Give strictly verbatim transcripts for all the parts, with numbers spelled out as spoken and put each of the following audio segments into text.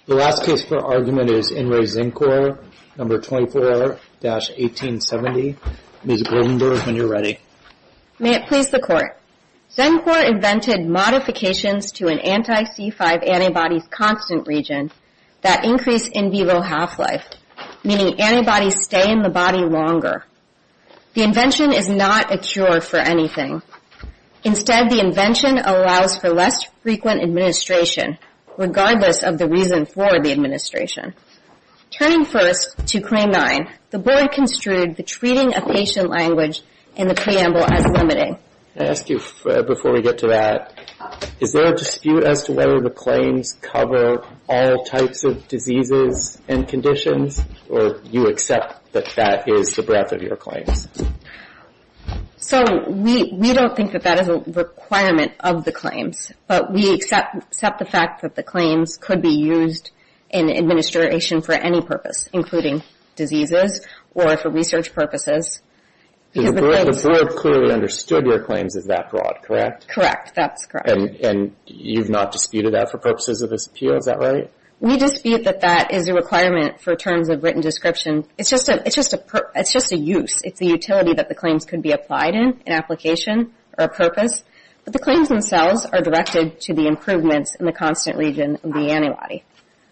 The last case for argument is In Re Xencor, number twenty-four dash eighteen seventy. Miz Goldenberg, when you're ready. May it please the Court. Xencor invented modifications to an anti C five antibody's constant region that increase in vivo half-life, meaning antibodies stay in the body longer. The invention is not a cure for anything. Instead, the invention allows for less frequent administration, regardless of the reason for the administration. Turning first to Claim nine, the Board construed the treating a patient language in the preamble as limiting. Can I ask you, uh, before we get to that, is there a dispute as to whether the claims cover all types of diseases and conditions, or you accept that that is the breadth of your claims? So we we don't think that that is a requirement of the claims, but we accept, accept the fact that the claims could be used in administration for any purpose, including diseases or for research purposes. The board, the board clearly understood your claims as that broad, correct? Correct, that's correct. And, and you've not disputed that for purposes of this appeal, is that right? We dispute that that is a requirement for terms of written description. It's just a, it's just a, per, it's just a use. It's a utility that the claims could be applied in, an application or a purpose. But the claims themselves are directed to the improvements in the constant region of the antibody.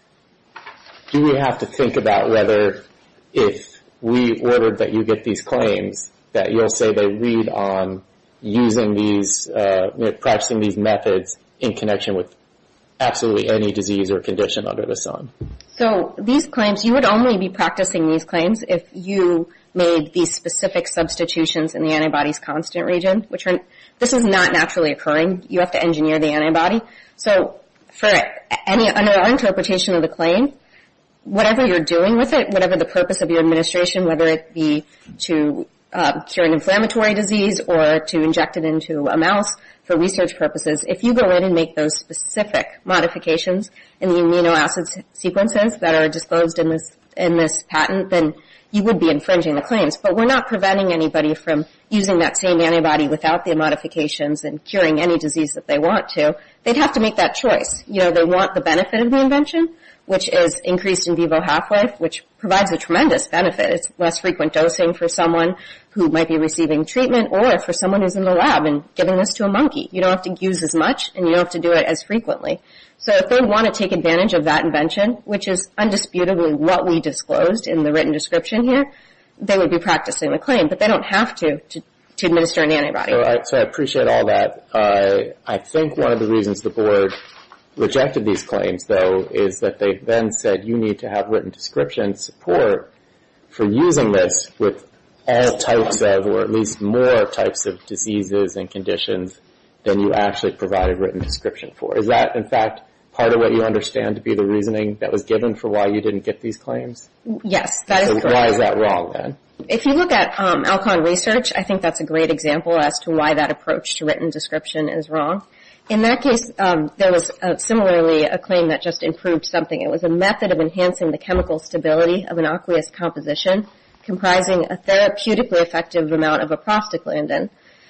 Do we have to think about whether, if we ordered that you get these claims, that you'll say they read on using these, uh, you know, practicing these methods in connection with absolutely any disease or condition under the sun? So these claims, you would only be practicing these claims if you made these specific substitutions in the antibody's constant region, which are, this is not naturally occurring. You have to engineer the antibody. So for any, under our interpretation of the claim, whatever you're doing with it, whatever the purpose of your administration, whether it be to uh, cure an inflammatory disease or to inject it into a mouse for research purposes, if you go in and make those specific modifications in the amino acid sequences that are disclosed in this in this patent, then you would be infringing the claims. But we're not preventing anybody from using that same antibody without the modifications and curing any disease that they want to. They'd have to make that choice. You know, they want the benefit of the invention, which is increased in vivo half-life, which provides a tremendous benefit. It's less frequent dosing for someone who might be receiving treatment or for someone who's in the lab and giving this to a monkey. You don't have to use as much and you don't have to do it as frequently. So if they want to take advantage of that invention, which is undisputably what we disclosed in the written description here, they would be practicing the claim, but they don't have to to, to administer an antibody. So I, so I appreciate all that. Uh, I think one of the reasons the board rejected these claims, though, is that they then said you need to have written description support for using this with all types of, or at least more types of diseases and conditions than you actually provided written description for. Is that, in fact, part of what you understand to be the reasoning that was given for why you didn't get these claims? Yes, that is so correct. Why is that wrong, then? If you look at um, Alcon Research, I think that's a great example as to why that approach to written description is wrong. In that case, um, there was uh, similarly a claim that just improved something. It was a method of enhancing the chemical stability of an aqueous composition comprising a therapeutically effective amount of a prostaglandin.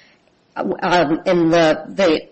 Um, and the, the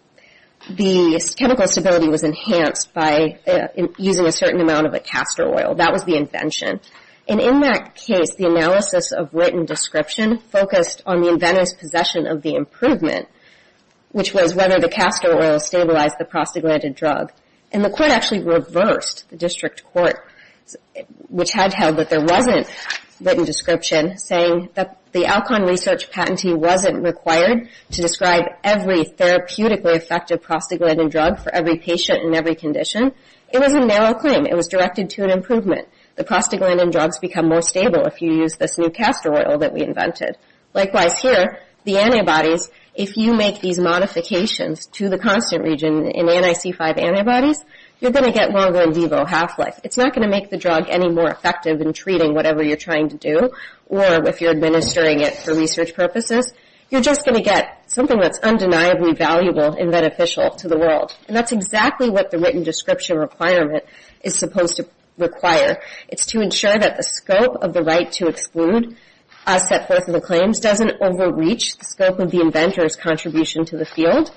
the chemical stability was enhanced by uh, in using a certain amount of a castor oil. That was the invention. And in that case, the analysis of written description focused on the inventor's possession of the improvement, which was whether the castor oil stabilized the prostaglandin drug. And the court actually reversed the district court, which had held that there wasn't written description, saying that the Alcon Research patentee wasn't required to describe every therapeutically effective prostaglandin drug for every patient in every condition. It was a narrow claim. It was directed to an improvement. The prostaglandin drugs become more stable if you use this new castor oil that we invented. Likewise here, the antibodies, if you make these modifications to the constant region in anti C five antibodies, you're going to get longer in vivo half-life. It's not going to make the drug any more effective in treating whatever you're trying to do, or if you're administering it for research purposes, you're just going to get something that's undeniably valuable and beneficial to the world. And that's exactly what the written description requirement is supposed to require. It's to ensure that the scope of the right to exclude, as set forth in the claims, doesn't overreach the scope of the inventor's contribution to the field,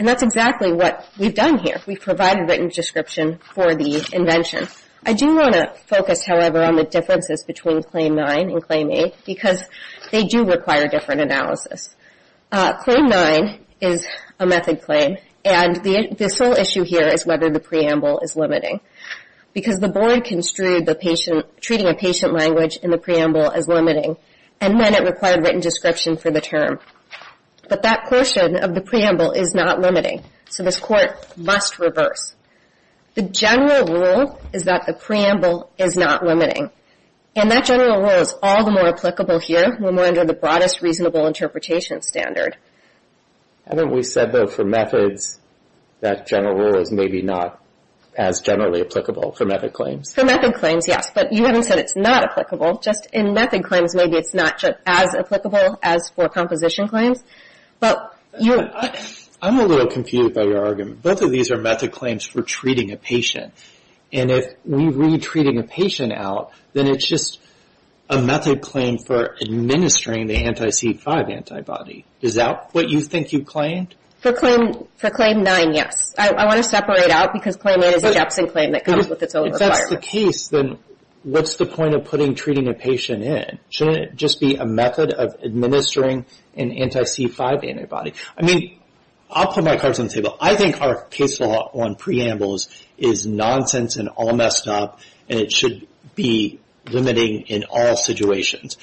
And that's exactly what we've done here. We've provided written description for the invention. I do want to focus, however, on the differences between Claim nine and Claim eight because they do require different analysis. Uh, Claim nine is a method claim, and the, the sole issue here is whether the preamble is limiting. Because the board construed the patient, treating a patient language in the preamble as limiting, and then it required written description for the term. But that portion of the preamble is not limiting, so this court must reverse. The general rule is that the preamble is not limiting. And that general rule is all the more applicable here when we're under the broadest reasonable interpretation standard. Haven't we said, though, for methods, that general rule is maybe not as generally applicable for method claims? For method claims, yes, but you haven't said it's not applicable. Just in method claims, maybe it's not just as applicable as for composition claims. But you... I, I'm a little confused by your argument. Both of these are method claims for treating a patient. And if we read treating a patient out, then it's just a method claim for administering the anti C five antibody. Is that what you think you claimed? For claim for claim nine, yes. I, I want to separate out because claim eight is but, a Jepson claim that comes if, with its own if requirements. If that's the case, then what's the point of putting treating a patient in? Shouldn't it just be a method of administering an anti C five antibody? I mean, I'll put my cards on the table. I think our case law on preambles is nonsense and all messed up, and it should be limiting in all situations.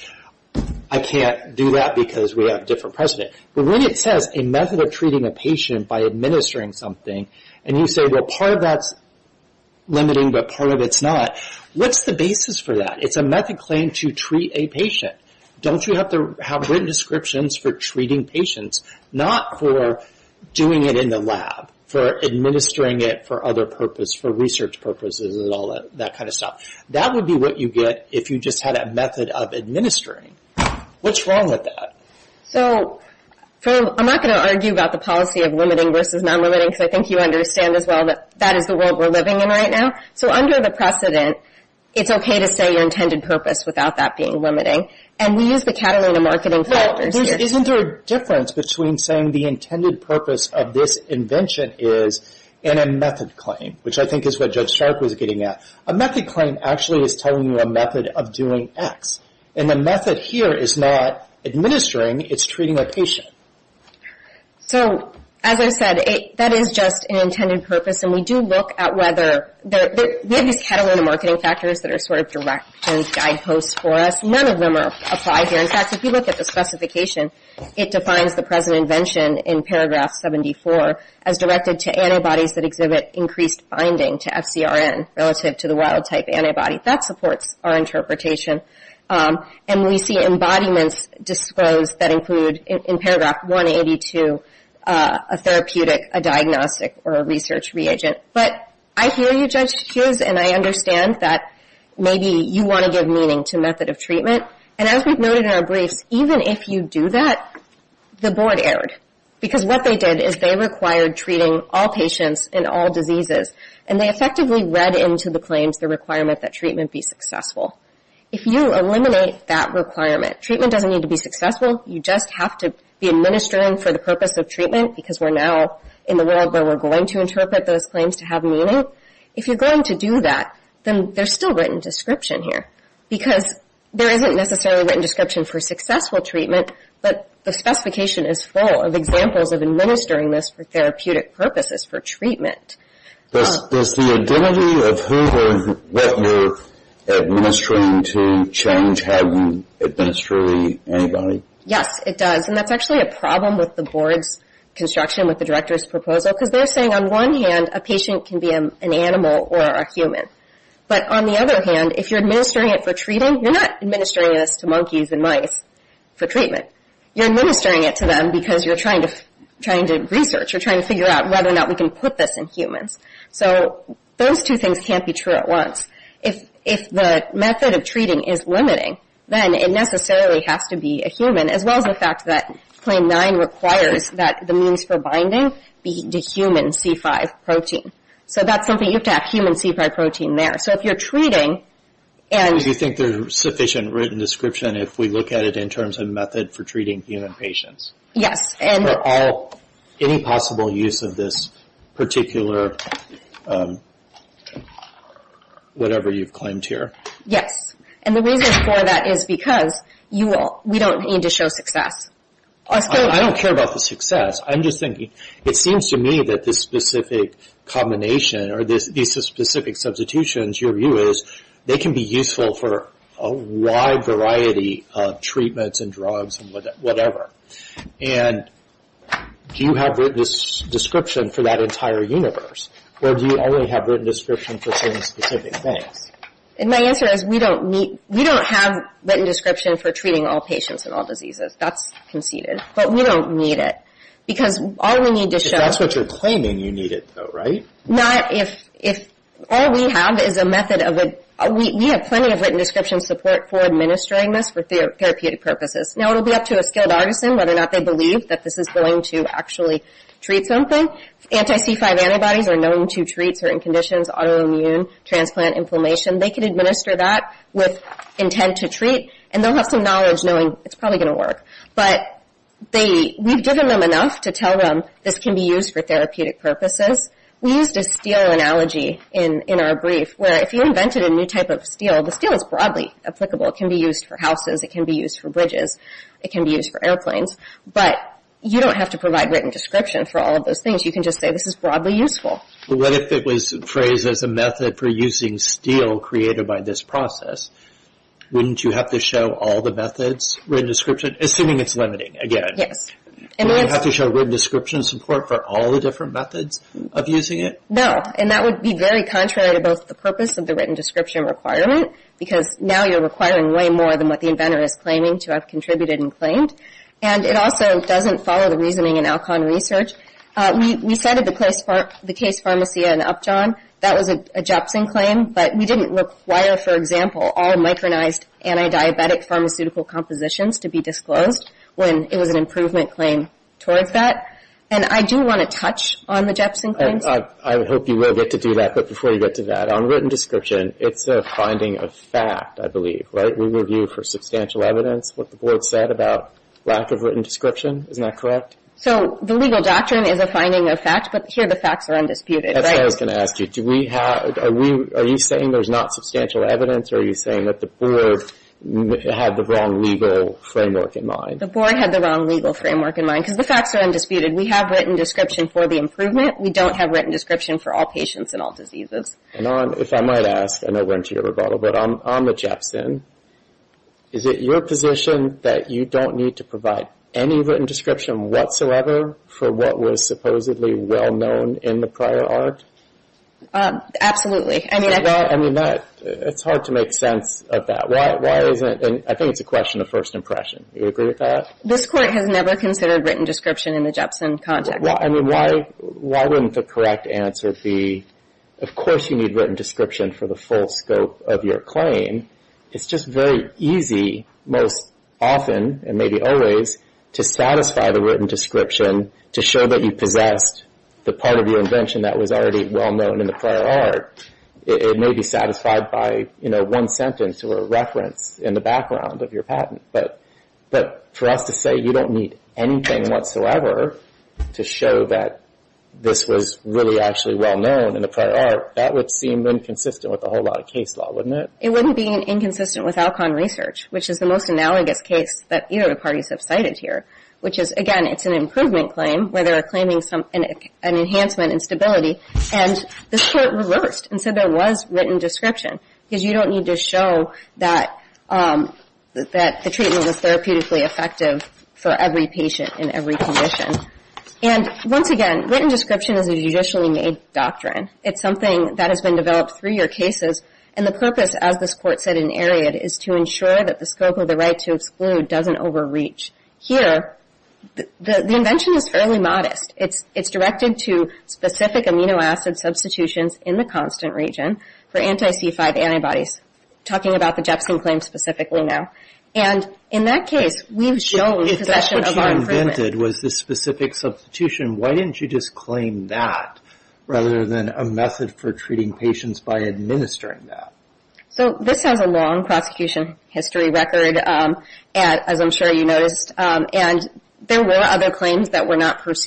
I can't do that because we have different precedent. But when it says a method of treating a patient by administering something, and you say, well, part of that's limiting, but part of it's not, what's the basis for that? It's a method claim to treat a patient. Don't you have to have written descriptions for treating patients, not for doing it in the lab, for administering it for other purpose, for research purposes and all that, that kind of stuff? That would be what you get if you just had a method of administering. What's wrong with that? So, for, I'm not going to argue about the policy of limiting versus non-limiting because I think you understand as well that that is the world we're living in right now. So under the precedent, it's okay to say your intended purpose without that being limiting. And we use the Catalina marketing factors well, here. Isn't there a difference between saying the intended purpose of this invention is and a method claim, which I think is what Judge Stark was getting at? A method claim actually is telling you a method of doing X. And the method here is not administering, it's treating a patient. So, as I said, it, that is just an intended purpose, and we do look at whether there, there, we have these Catalina marketing factors that are sort of directions, guideposts for us. None of them are applied here. In fact, if you look at the specification, it defines the present invention in paragraph seventy-four as directed to antibodies that exhibit increased binding to F C R N relative to the wild-type antibody. That supports our interpretation. Um, and we see embodiments disclosed that include, in, in paragraph one eighty-two, uh, a therapeutic, a diagnostic, or a research reagent. But I hear you, Judge Hughes, and I understand that maybe you want to give meaning to method of treatment. And as we've noted in our briefs, even if you do that, the board erred. Because what they did is they required treating all patients in all diseases, and they effectively read into the claims the requirement that treatment be successful. If you eliminate that requirement, treatment doesn't need to be successful. You just have to be administering for the purpose of treatment because we're now in the world where we're going to interpret those claims to have meaning. If you're going to do that, then there's still written description here because there isn't necessarily written description for successful treatment, but the specification is full of examples of administering this for therapeutic purposes for treatment. Does, uh, does the identity of who or what you're administering to change how you administer the antibody? Yes, it does. And that's actually a problem with the board's construction, with the director's proposal, because they're saying on one hand, a patient can be a, an animal or a human. But on the other hand, if you're administering it for treating, you're not administering this to monkeys and mice for treatment. You're administering it to them because you're trying to trying to research. You're trying to figure out whether or not we can put this in humans. So those two things can't be true at once. If if the method of treating is limiting, then it necessarily has to be a human, as well as the fact that Claim nine requires that the means for binding be the human C five protein. So that's something you have to have human C five protein there. So if you're treating and... Do you think there's sufficient written description if we look at it in terms of method for treating human patients? Yes. And for all any possible use of this particular um, whatever you've claimed here. Yes. And the reason for that is because you will, we don't need to show success. I, I don't care about the success. I'm just thinking, it seems to me that this specific combination or this, these specific substitutions, your view is they can be useful for a wide variety of treatments and drugs and whatever. And do you have written this description for that entire universe? Or do you only have written description for certain specific things? And my answer is we don't need, we don't have written description for treating all patients and all diseases. That's conceded. But we don't need it. Because all we need to show... If that's what you're claiming, you need it though, right? Not if, if all we have is a method of it. We, we have plenty of written description support for administering this for ther- therapeutic purposes. Now it'll be up to a skilled artisan whether or not they believe that this is going to actually treat something. Anti C five antibodies are known to treat certain conditions, autoimmune, transplant, inflammation. They can administer that with intent to treat, and they'll have some knowledge knowing it's probably going to work. But they, we've given them enough to tell them this can be used for therapeutic purposes. We used a steel analogy in, in our brief where if you invented a new type of steel, the steel is broadly applicable. It can be used for houses. It can be used for bridges. It can be used for airplanes. But you don't have to provide written description for all of those things. You can just say this is broadly useful. But what if it was phrased as a method for using steel created by this process? Wouldn't you have to show all the methods, written description, assuming it's limiting, again? Yes. And you have to show written description support for all the different methods of using it? No, and that would be very contrary to both the purpose of the written description requirement, because now you're requiring way more than what the inventor is claiming to have contributed and claimed. And it also doesn't follow the reasoning in Alcon research. Uh, we, we cited the case, phar- the case Pharmacia and Upjohn. That was a, a Jepson claim, but we didn't require, for example, all micronized anti-diabetic pharmaceutical compositions to be disclosed when it was an improvement claim towards that. And I do want to touch on the Jepson claims. I, I, I hope you will get to do that, but before you get to that, on written description, it's a finding of fact, I believe, right? We review for substantial evidence what the board said about lack of written description. Isn't that correct? So the legal doctrine is a finding of fact, but here the facts are undisputed, That's right? what I was going to ask you. Do we have, are we, are you saying there's not substantial evidence, or are you saying that the board had the wrong legal framework in mind? The board had the wrong legal framework in mind, because the facts are undisputed. We have written description for the improvement. We don't have written description for all patients and all diseases. And on, if I might ask, I know we're into your rebuttal, but on, on the Jepson, is it your position that you don't need to provide any written description whatsoever for what was supposedly well known in the prior art? Uh, absolutely. I mean, I, well, I mean that it's hard to make sense of that. Why? Why isn't? And I think it's a question of first impression. You agree with that? This court has never considered written description in the Jepson context. Why, I mean, why? Why wouldn't the correct answer be? Of course, you need written description for the full scope of your claim. It's just very easy, most often, and maybe always, to satisfy the written description to show that you possessed the part of your invention that was already well known in the prior art. It, it may be satisfied by, you know, one sentence or a reference in the background of your patent. But, but for us to say you don't need anything whatsoever to show that this was really actually well known in the prior art, that would seem inconsistent with a whole lot of case law, wouldn't it? It wouldn't be inconsistent with Alcon research, which is the most analogous case that either of the parties have cited here, which is, again, it's an improvement claim where they're claiming some an, an enhancement in stability, and this court reversed and said there was written description, because you don't need to show that um, that the treatment was therapeutically effective for every patient in every condition. And once again, written description is a judicially made doctrine. It's something that has been developed through your cases, and the purpose, as this court said in Ariad, is to ensure that the scope of the right to exclude doesn't overreach. Here, the, the, the invention is fairly modest. It's, it's directed to specific amino acid substitutions in the constant region for anti C five antibodies, talking about the Jepson claim specifically now. And in that case, we've shown if possession that's of what our you improvement. invented was this specific substitution, why didn't you just claim that rather than a method for treating patients by administering that? So this has a long prosecution history record, um, and, as I'm sure you noticed, um, and there were other claims that were not pursued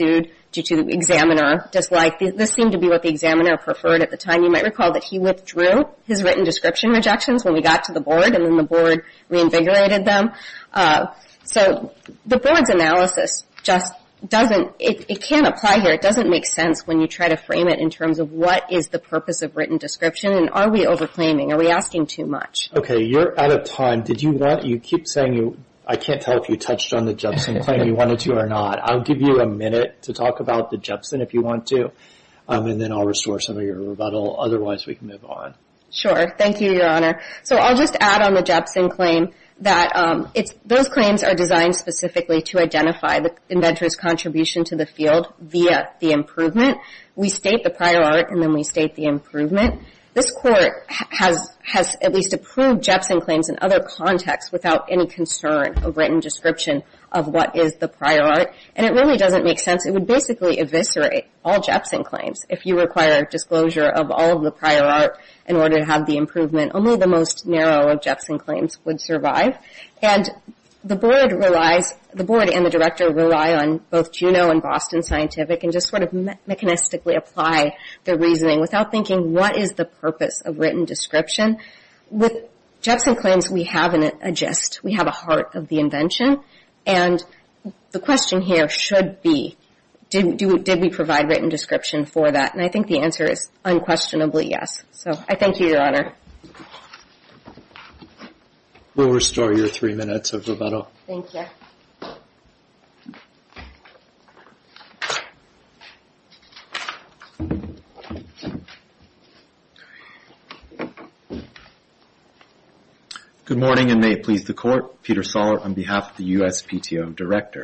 due to the examiner dislike. This seemed to be what the examiner preferred at the time. You might recall that he withdrew his written description rejections when we got to the board, and then the board reinvigorated them. Uh, so the board's analysis just doesn't, it, it can't apply here. It doesn't make sense when you try to frame it in terms of what is the purpose of written description, and are we overclaiming? Are we asking too much? Okay, you're out of time. Did you want, you keep saying you, I can't tell if you touched on the Jepsen claim you wanted to or not. I'll give you a minute to talk about the Jepsen if you want to, um, and then I'll restore some of your rebuttal. Otherwise, we can move on. Sure. Thank you, Your Honor. So I'll just add on the Jepsen claim that um, it's those claims are designed specifically to identify the inventor's contribution to the field via the improvement. We state the prior art, and then we state the improvement. This court has has at least approved Jepsen claims in other contexts without any concern of written description of what is the prior art, and it really doesn't make sense. It would basically eviscerate all Jepsen claims if you require disclosure of all of the prior art in order to have the improvement. Only the most narrow of Jepsen claims would survive, and the board relies, the board and the director rely on both Juno and Boston Scientific and just sort of me- mechanistically apply their reasoning without thinking what is the purpose of written description. With Jepsen claims, we have an, a gist. We have a heart of the invention. And the question here should be, did, do, did we provide written description for that? And I think the answer is unquestionably yes. So I thank you, Your Honor. We'll restore your three minutes of rebuttal. Thank you. Good morning, and may it please the Court. Peter Sollert on behalf of the U S P T O Director.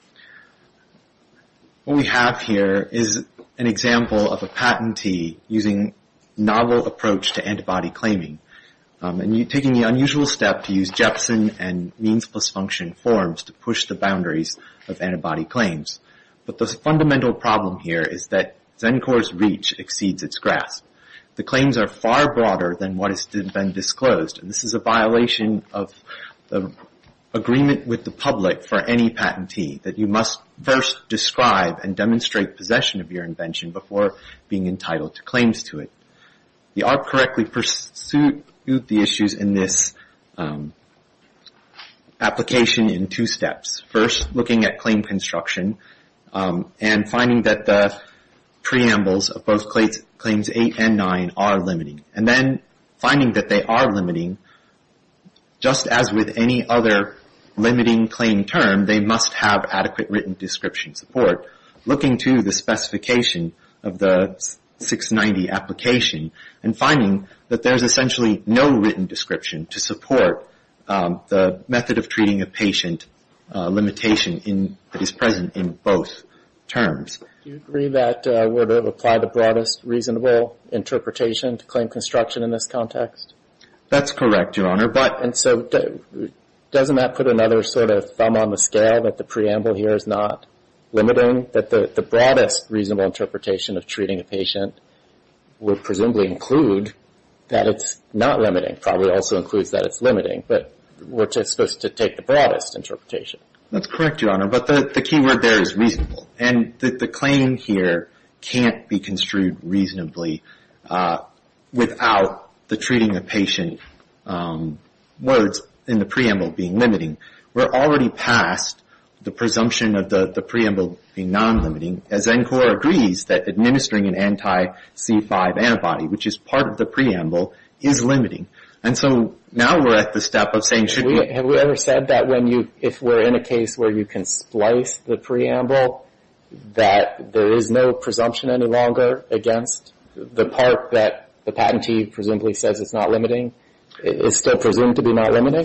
What we have here is an example of a patentee using novel approach to antibody claiming. Um, and you, taking the unusual step to use Jepsen and means plus function forms to push the boundaries of antibody claims. But the fundamental problem here is that Xencor's reach exceeds its grasp. The claims are far broader than what has been disclosed, and this is a violation of the agreement with the public for any patentee, that you must first describe and demonstrate possession of your invention before being entitled to claims to it. The A R P correctly pursued the issues in this um, application in two steps. First, looking at claim construction um, and finding that the preambles of both claims eight and nine are limiting. And then finding that they are limiting, just as with any other limiting claim term, they must have adequate written description support. Looking to the specification of the six ninety application and finding that there's essentially no written description to support um, the method of treating a patient uh, limitation in, that is present in both terms. Do you agree that uh, we're to apply the broadest reasonable interpretation to claim construction in this context? That's correct, Your Honor. But and so do, doesn't that put another sort of thumb on the scale that the preamble here is not limiting, that the, the broadest reasonable interpretation of treating a patient would presumably include that it's not limiting, probably also includes that it's limiting, but we're just supposed to take the broadest interpretation. That's correct, Your Honor, but the, the key word there is reasonable. And the, the claim here can't be construed reasonably uh, without the treating a patient um, words in the preamble being limiting. We're already past the presumption of the, the preamble being non-limiting, as Xencor agrees that administering an anti-C five antibody, which is part of the preamble, is limiting. And so now we're at the step of saying, should we, we... Have we ever said that when you, if we're in a case where you can splice the preamble, that there is no presumption any longer against the part that the patentee presumably says it's not limiting, is still presumed to be not limiting?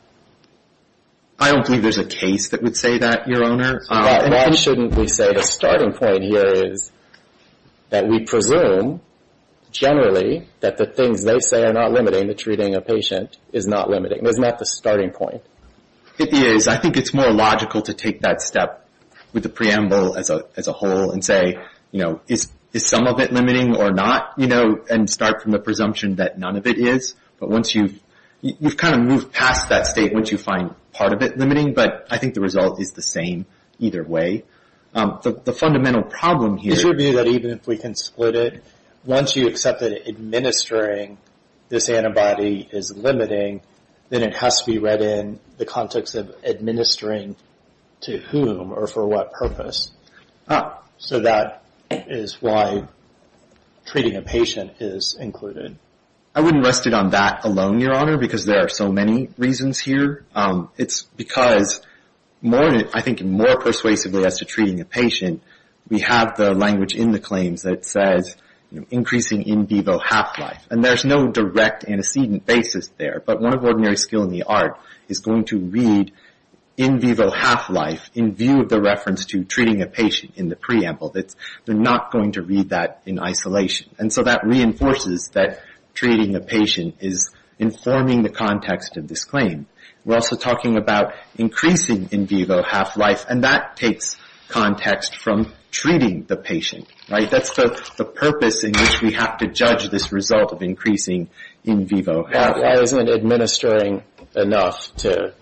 I don't believe there's a case that would say that, Your Honor. So um, why, why shouldn't we say the starting point here is that we presume generally that the things they say are not limiting, the treating a patient, is not limiting? Isn't that the starting point? It is. I think it's more logical to take that step with the preamble as a as a whole and say, you know, is is some of it limiting or not, you know, and start from the presumption that none of it is. But once you've you've kind of moved past that state once you find part of it limiting, but I think the result is the same either way. Um, the, the fundamental problem here... Is your view that even if we can split it, once you accept that administering this antibody is limiting, then it has to be read in the context of administering to whom or for what purpose? Uh, so that is why treating a patient is included. I wouldn't rest it on that alone, Your Honor, because there are so many reasons here. Um, it's because more, I think more persuasively as to treating a patient, we have the language in the claims that says, you know, increasing in vivo half-life. And there's no direct antecedent basis there, but one of ordinary skill in the art is going to read in vivo half-life in view of the reference to treating a patient in the preamble. That's, they're not going to read that in isolation. And so that reinforces that treating a patient is informing the context of this claim. We're also talking about increasing in vivo half-life, and that takes context from treating the patient, right? That's the, the purpose in which we have to judge this result of increasing in vivo half-life. Why isn't administering enough to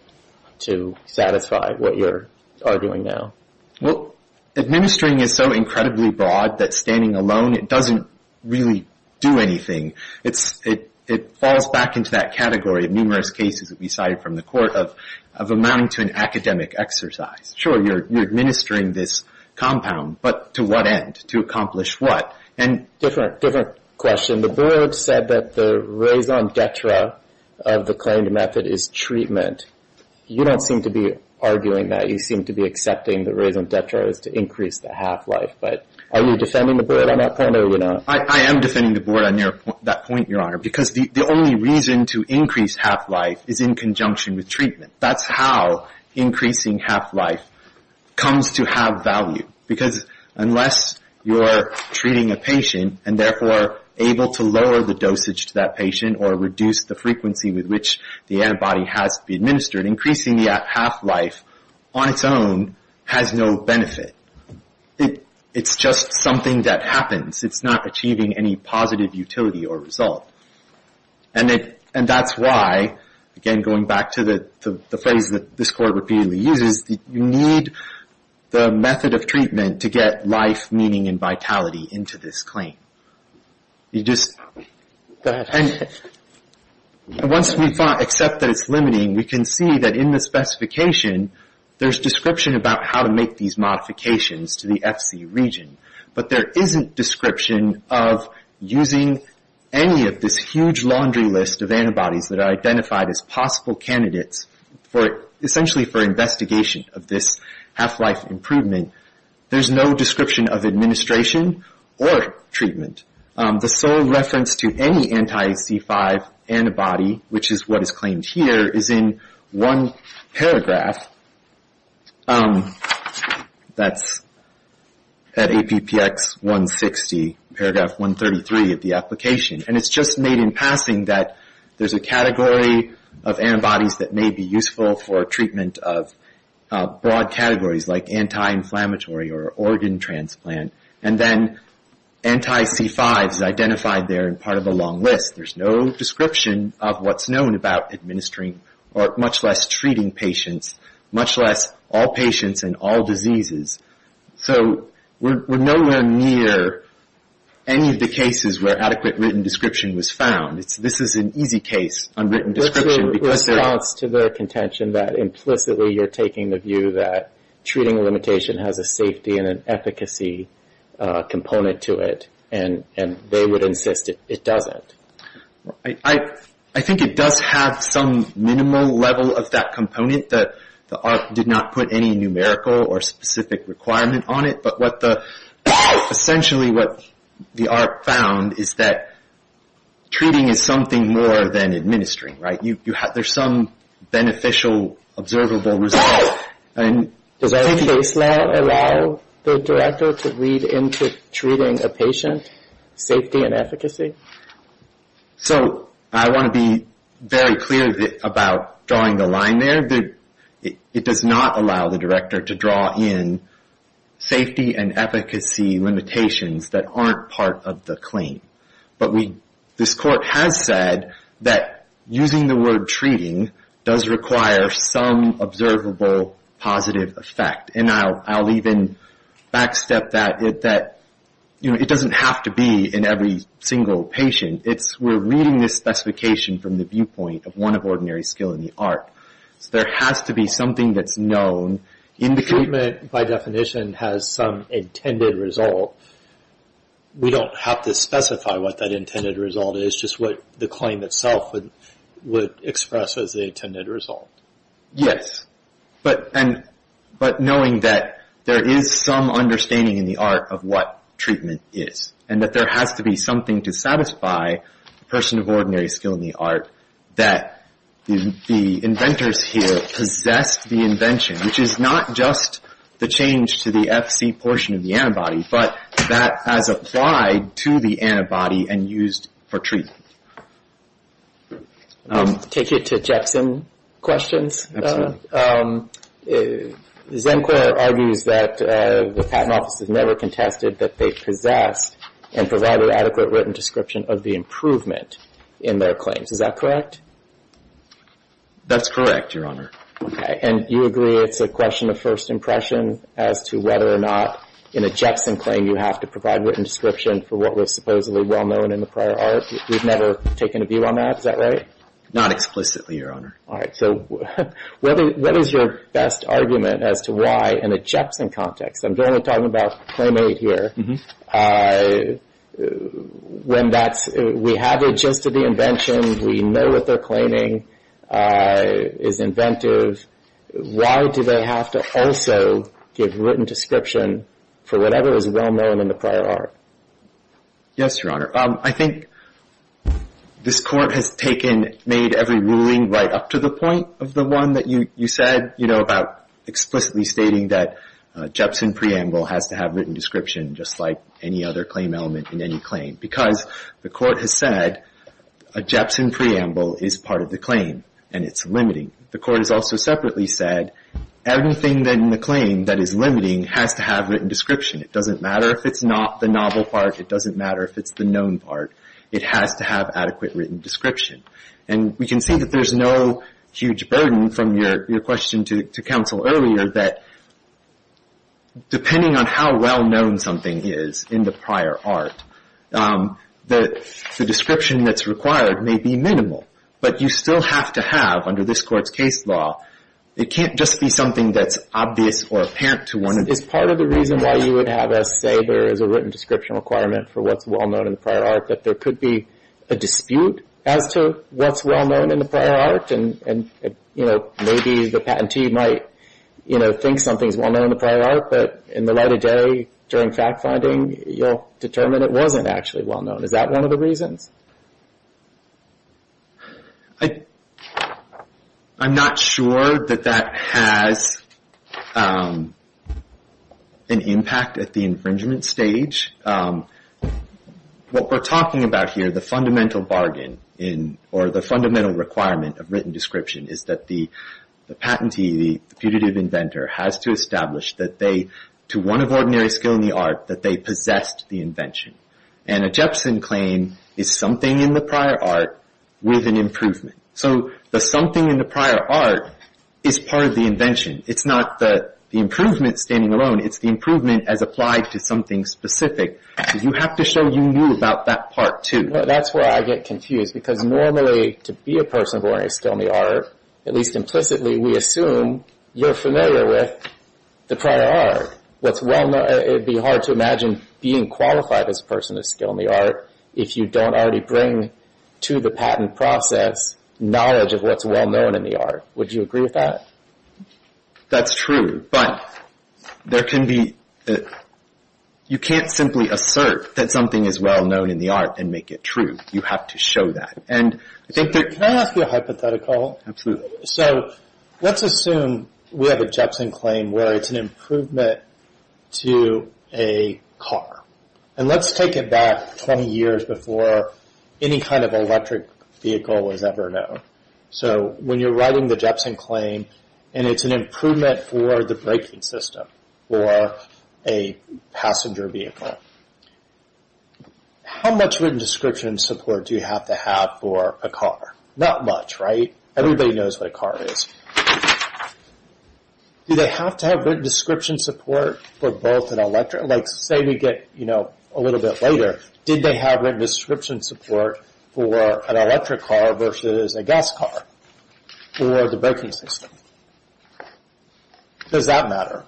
to satisfy what you're arguing now? Well, administering is so incredibly broad that standing alone, it doesn't really do anything. It's, it, it falls back into that category of numerous cases that we cited from the court of, of amounting to an academic exercise. Sure, you're, you're administering this compound, but to what end? To accomplish what? And different, different question. The board said that the raison d'etre of the claimed method is treatment. You don't seem to be arguing that. You seem to be accepting the raison d'etre is to increase the half-life. But are you defending the board on that point, or are you not? I, I am defending the board on your, that point, Your Honor, because the, the only reason to increase half-life is in conjunction with treatment. That's how increasing half-life comes to have value. Because unless you're treating a patient and therefore able to lower the dosage to that patient or reduce the frequency with which the antibody has to be administered, increasing the half-life on its own has no benefit. It, it's just something that happens. It's not achieving any positive utility or result. And it, and that's why, again, going back to the, the, the phrase that this court repeatedly uses, you need the method of treatment to get life, meaning, and vitality into this claim. You just, go ahead. And once we find, accept that it's limiting, we can see that in the specification, there's description about how to make these modifications to the F C region. But there isn't description of using any of this huge laundry list of antibodies that are identified as possible candidates for, essentially for investigation of this half-life improvement. There's no description of administration or treatment. Um, the sole reference to any anti-C five antibody, which is what is claimed here, is in one paragraph. Um, that's at A P P X one sixty, paragraph one thirty-three of the application. And it's just made in passing that there's a category of antibodies that may be useful for treatment of uh, broad categories like anti-inflammatory or organ transplant. And then anti-C five is identified there in part of a long list. There's no description of what's known about administering or much less treating patients, much less all patients and all diseases. So we're, we're nowhere near any of the cases where adequate written description was found. It's, this is an easy case on written description. What's because your response to their contention that implicitly you're taking the view that treating a limitation has a safety and an efficacy uh, component to it, and, and they would insist it, it doesn't? I, I, I think it does have some minimal level of that component. The, the A R C did not put any numerical or specific requirement on it, but what the, essentially what the A R C found is that treating is something more than administering, right? You, you have, there's some beneficial, observable result. And does our case law allow the director to read into treating a patient safety and efficacy? So I want to be very clear that, about drawing the line there. The, it, it does not allow the director to draw in safety and efficacy limitations that aren't part of the claim. But we, this court has said that using the word treating does require some observable positive effect. And I'll, I'll even backstep that it, that, you know, it doesn't have to be in every single patient. It's, we're reading this specification from the viewpoint of one of ordinary skill in the art. So there has to be something that's known in the treatment, by definition, has some intended result. We don't have to specify what that intended result is, just what the claim itself would would express as the intended result. Yes, but and but knowing that there is some understanding in the art of what treatment is, and that there has to be something to satisfy a person of ordinary skill in the art that the, the inventors here possessed the invention, which is not just the change to the F C portion of the antibody, but that as applied to the antibody and used for treatment. Um, take it to Jepson questions. Absolutely. Uh, um, uh, Zencor argues that uh, the Patent Office has never contested that they possessed and provided adequate written description of the improvement in their claims. Is that correct? That's correct, Your Honor. Okay. And you agree it's a question of first impression as to whether or not in a Jepson claim you have to provide written description for what was supposedly well known in the prior art? We've never taken a view on that. Is that right? Not explicitly, Your Honor. All right. So what is, what is your best argument as to why in a Jepson context, I'm only talking about Claim eight here, mm-hmm. uh, when that's, we have the gist of the invention, we know what they're claiming uh, is inventive, why do they have to also give written description for whatever is well known in the prior art? Yes, Your Honor. Um, I think this court has taken, made every ruling right up to the point of the one that you, you said, you know, about explicitly stating that uh, Jepson preamble has to have written description just like any other claim element in any claim, because the court has said a Jepson preamble is part of the claim and it's limiting. The court has also separately said everything that in the claim that is limiting has to have written description. It doesn't matter if it's not the novel part. It doesn't matter if it's the known part. It has to have adequate written description. And we can see that there's no huge burden from your, your question to, to counsel earlier that depending on how well known something is in the prior art, um, the, the description that's required may be minimal. But you still have to have, under this court's case law, it can't just be something that's obvious or apparent to one. Is part of the reason why you would have us say there is a written description requirement for what's well known in the prior art that there could be a dispute as to what's well known in the prior art, and, and you know, maybe the patentee might, you know, think something's well known in the prior art, but in the light of day during fact finding, you'll determine it wasn't actually well known. Is that one of the reasons? I, I'm not sure that that has um, an impact at the infringement stage. Um, what we're talking about here, the fundamental bargain in, or the fundamental requirement of written description, is that the, the patentee, the, the putative inventor, has to establish that they, to one of ordinary skill in the art, that they possessed the invention. And a Jepson claim is something in the prior art with an improvement. So the something in the prior art is part of the invention. It's not the, the improvement standing alone. It's the improvement as applied to something specific. So you have to show you knew about that part too. Well, that's where I get confused, because normally to be a person of ordinary skill in the art, at least implicitly, we assume you're familiar with the prior art. What's well known, it'd be hard to imagine being qualified as a person of skill in the art if you don't already bring to the patent process knowledge of what's well known in the art. Would you agree with that? That's true, but there can be, uh, you can't simply assert that something is well known in the art and make it true. You have to show that. And I think there... Can I ask you a hypothetical? Absolutely. So let's assume we have a Jepson claim where it's an improvement to a car. And let's take it back twenty years before any kind of electric vehicle was ever known. So when you're writing the Jepson claim and it's an improvement for the braking system or a passenger vehicle, how much written description support do you have to have for a car? Not much, right? Everybody knows what a car is. do they have to have written description support for both an electric, like say we get, you know, a little bit later, did they have written description support for an electric car versus a gas car or the braking system? Does that matter?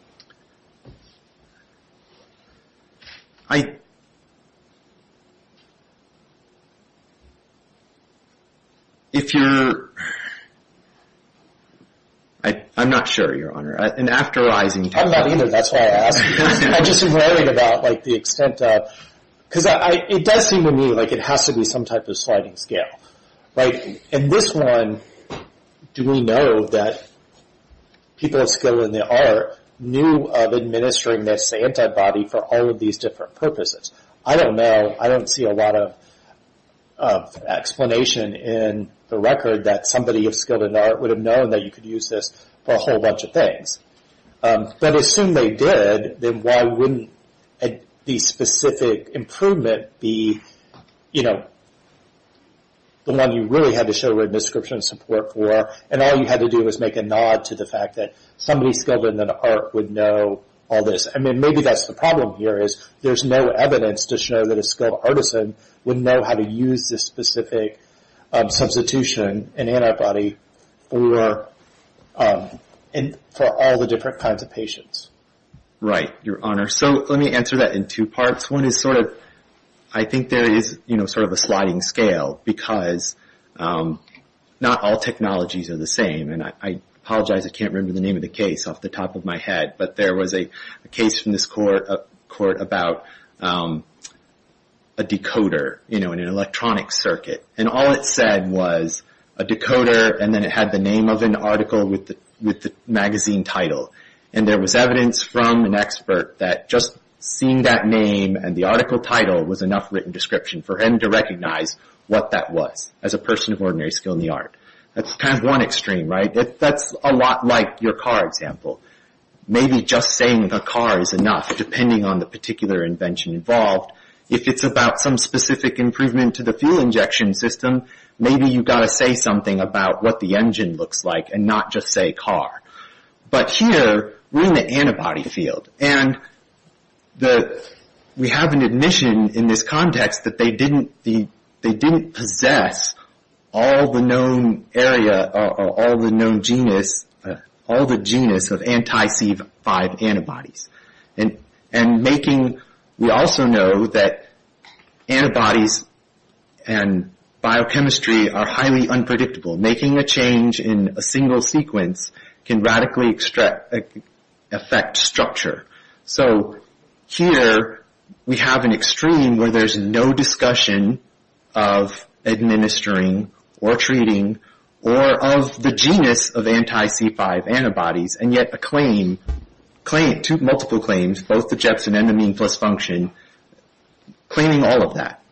I if you're I, I'm not sure, Your Honor. An afterizing... I'm not either. That's why I asked you. I just am worried about like the extent of... Because I, I, it does seem to me like it has to be some type of sliding scale, right? And this one, do we know that people of skill in the art knew of administering this antibody for all of these different purposes? I don't know. I don't see a lot of, of explanation in the record that somebody of skill in the art would have known that you could use this for a whole bunch of things. Um, but assume they did, then why wouldn't a, the specific improvement be, you know, the one you really had to show written description support for, and all you had to do was make a nod to the fact that somebody skilled in the art would know all this. I mean, maybe that's the problem here is there's no evidence to show that a skilled artisan would know how to use this specific um, substitution and antibody for um, and for all the different kinds of patients. Right, Your Honor. So let me answer that in two parts. One is sort of, I think there is, you know, sort of a sliding scale because um, not all technologies are the same. And I, I apologize, I can't remember the name of the case off the top of my head, but there was a, a case from this court, uh, court about um, a decoder, you know, in an electronic circuit. And all it said was a decoder, and then it had the name of an article with the, with the magazine title. And there was evidence from an expert that just seeing that name and the article title was enough written description for him to recognize what that was as a person of ordinary skill in the art. That's kind of one extreme, right? It, that's a lot like your car example. Maybe just saying a car is enough, depending on the particular invention involved. If it's about some specific improvement to the fuel injection system, maybe you got to say something about what the engine looks like and not just say car. But here, we're in the antibody field, and the we have an admission in this context that they didn't the they didn't possess all the known area or, or all the known genus uh, all the genus of anti C five antibodies, and and making we also know that antibodies and biochemistry are highly unpredictable. Making a change in a single sequence can radically extract, uh, affect structure. So here we have an extreme where there's no discussion of administering or treating or of the genus of anti C five antibodies, and yet a claim, claim two multiple claims, both the Jepsen and the mean plus function, claiming all of that.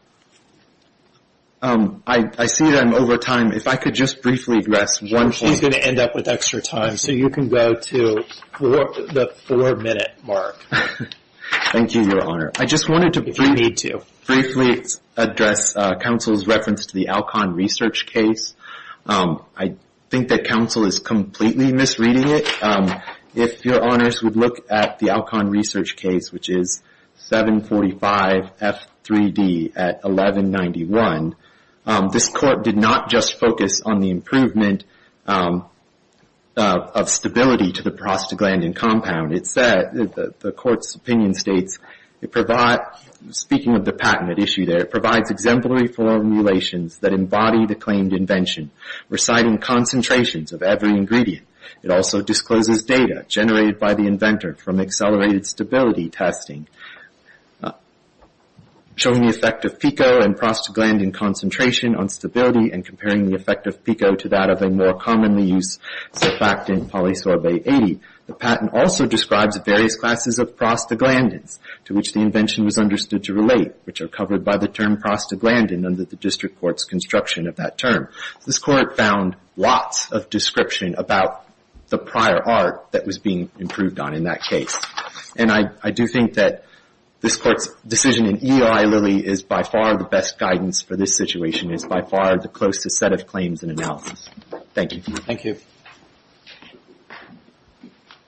Um, I, I see that I'm over time. If I could just briefly address one point. She's going to end up with extra time, so you can go to four, the four-minute mark. Thank you, Your Honor. I just wanted to, if brief, you need to. briefly address uh, counsel's reference to the Alcon research case. Um, I think that counsel is completely misreading it. Um, if Your Honors would look at the Alcon research case, which is seven forty-five F three D at eleven ninety-one, um, this court did not just focus on the improvement um, uh, of stability to the prostaglandin compound. It said, the, the court's opinion states, it provide, speaking of the patent at issue there, it provides exemplary formulations that embody the claimed invention, reciting concentrations of every ingredient. It also discloses data generated by the inventor from accelerated stability testing, uh, showing the effect of pico and prostaglandin concentration on stability and comparing the effect of pico to that of a more commonly used surfactant, polysorbate eighty. The patent also describes various classes of prostaglandins to which the invention was understood to relate, which are covered by the term prostaglandin under the district court's construction of that term. This court found lots of description about the prior art that was being improved on in that case. And I, I do think that this court's decision in Eli Lilly is by far the best guidance for this situation, is by far the closest set of claims and analysis. Thank you. Thank you.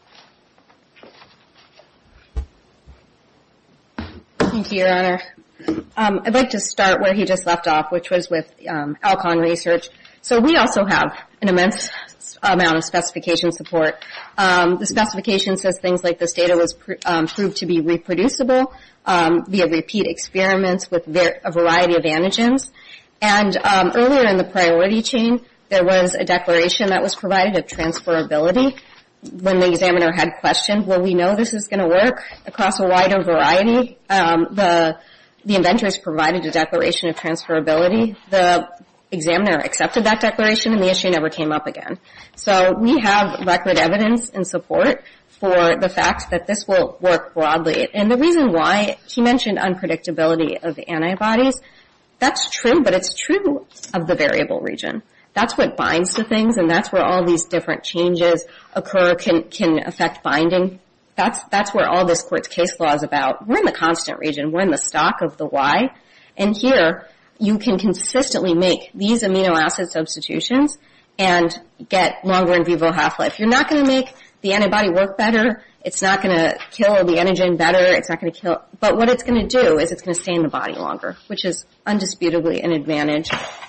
Thank you, Your Honor. Um, I'd like to start where he just left off, which was with um, Alcon research. So we also have an immense amount of specification support. Um, the specification says things like this data was pr- um, proved to be reproducible um, via repeat experiments with ver- a variety of antigens. And um, earlier in the priority chain, there was a declaration that was provided of transferability. When the examiner had questioned, well, we know this is going to work across a wider variety. Um, the the inventors provided a declaration of transferability. The examiner accepted that declaration, and the issue never came up again. So we have record evidence and support for the fact that this will work broadly. And the reason why, he mentioned unpredictability of antibodies. That's true, but it's true of the variable region. That's what binds to things, and that's where all these different changes occur, can can affect binding. That's that's where all this court's case law is about. We're in the constant region. We're in the stock of the Y. And here, you can consistently make these amino acid substitutions and get longer in vivo half-life. You're not going to make the antibody work better. It's not going to kill the antigen better. It's not going to kill. But what it's going to do is it's going to stay in the body longer, which is undisputably an advantage.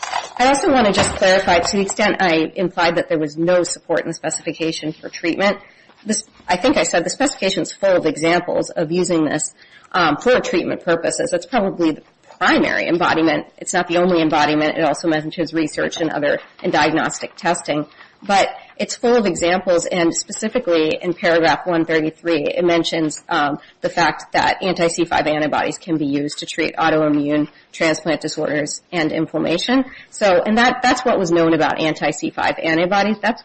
I also want to just clarify, to the extent I implied that there was no support in the specification for treatment, this, I think I said the specification is full of examples of using this um, for treatment purposes. That's probably the primary embodiment. It's not the only embodiment. It also mentions research and other and diagnostic testing. But it's full of examples, and specifically in paragraph one thirty-three, it mentions um, the fact that anti C five antibodies can be used to treat autoimmune transplant disorders and inflammation. So, and that that's what was known about anti C five antibodies. That's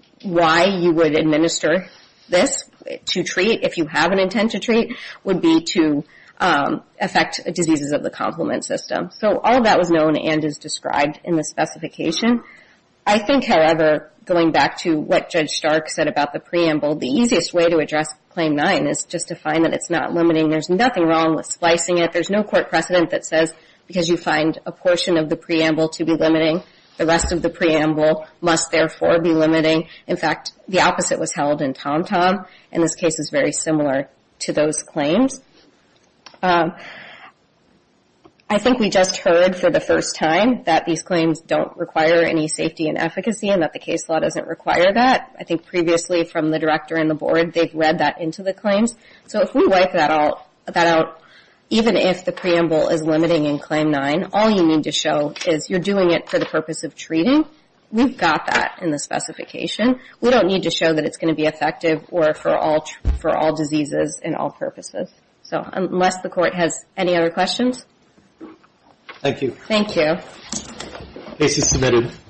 why you would administer this to treat, if you have an intent to treat, would be to um, affect diseases of the complement system. So all of that was known and is described in the specification. I think, however, going back to what Judge Stark said about the preamble, the easiest way to address Claim nine is just to find that it's not limiting. There's nothing wrong with splicing it. There's no court precedent that says because you find a portion of the preamble to be limiting, the rest of the preamble must therefore be limiting. In fact, the opposite was held in TomTom, and this case is very similar to those claims. Um, I think we just heard for the first time that these claims don't require any safety and efficacy and that the case law doesn't require that. I think previously from the director and the board, they've read that into the claims. So if we wipe that out, that out, even if the preamble is limiting in Claim nine, all you need to show is you're doing it for the purpose of treating. We've got that in the specification. We don't need to show that it's going to be effective or for all for all diseases and all purposes. So unless the court has any other questions. Thank you. Thank you. Case is submitted.